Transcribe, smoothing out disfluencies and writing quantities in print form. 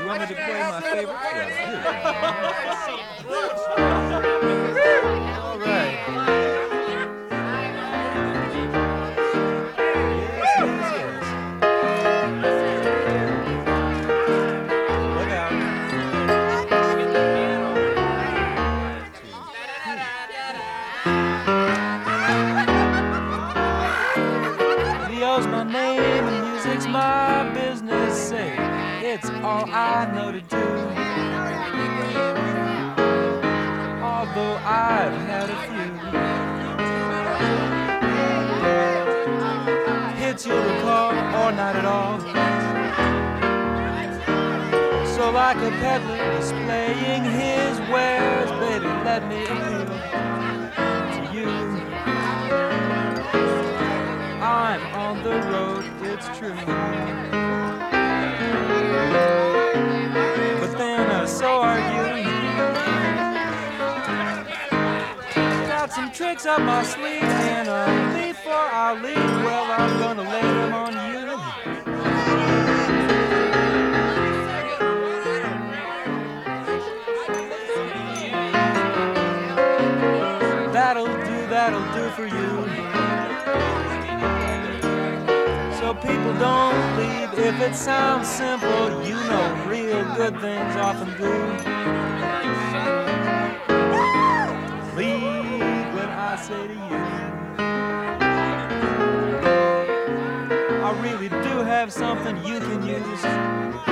want me to play my favorite? All right. Yes. Look out. Leo's my name and music's my business. Say, it's all I know to do. Although I've had a few hits you'll recall, or not at all. So like a peddler displaying his wares, baby, let me appeal to you. I'm on the road, it's true. But then so are you. Got some tricks up my sleeve, and before I leave, well, I'm gonna lay them on you. That'll do for you. So people don't leave if it sounds simple. You know real good things often do. Leave what I say to you. I really do have something you can use.